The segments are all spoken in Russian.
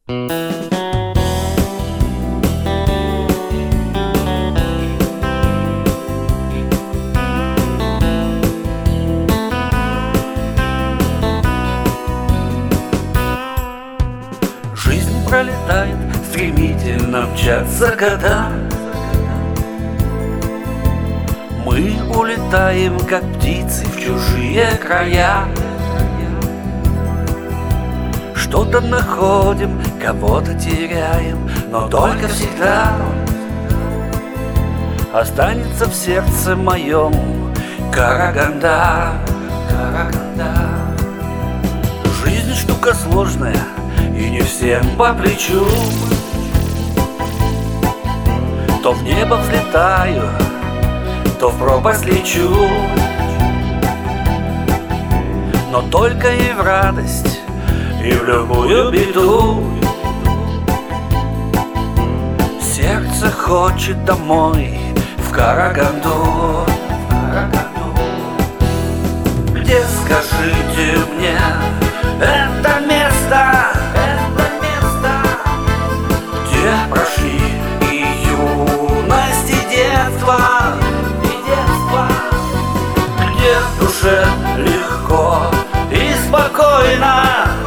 Жизнь пролетает, стремительно мчатся года. Мы улетаем, как птицы, в чужие края. Что-то находим, кого-то теряем, но только всегда останется в сердце моем Караганда. Караганда. Жизнь штука сложная и не всем по плечу. То в небо взлетаю, то в пропасть лечу, но только и в радость, и в любую беду. Сердце хочет домой, в Караганду. Где, скажите мне, это место, где прошли и юность, и детство, где в душе легко и спокойно.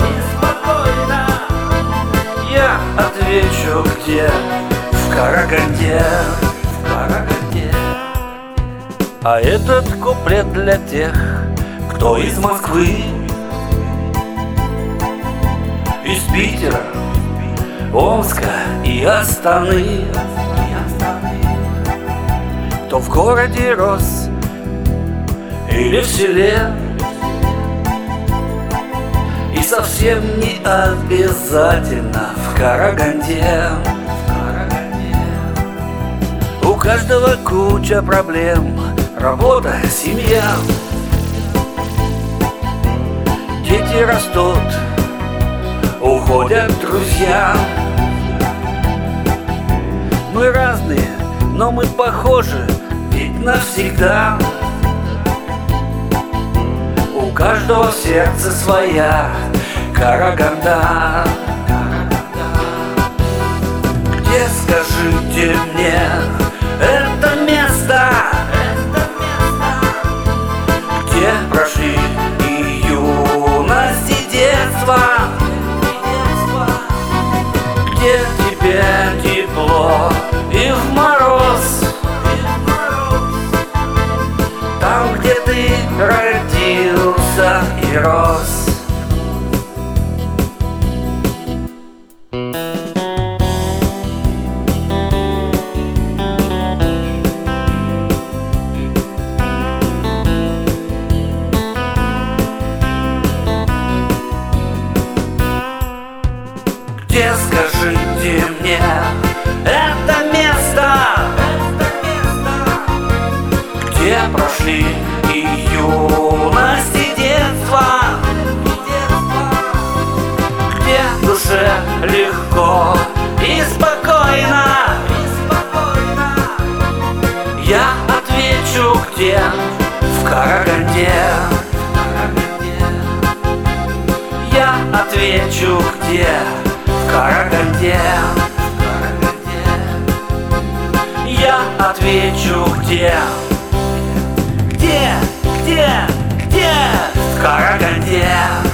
Я отвечу, где в Караганде, в Караганде. А этот куплет для тех, кто из Москвы, из Питера, Омска и Астаны, кто в городе рос или в селе. И совсем не обязательно в Караганде. У каждого куча проблем: работа, семья. Дети растут, уходят друзья. Мы разные, но мы похожи, ведь навсегда. У каждого в сердце своя Караганда. Где, скажите мне, это место, где прошли и юность, и детство, где тебе тепло и в мороз, там, где ты родился и рос. Где, скажите мне, это место, где прошли и юность, и детство, где в душе легко и спокойно. Я отвечу, где в Караганде. Я отвечу, где в Караганде. Я отвечу, где в Караганде.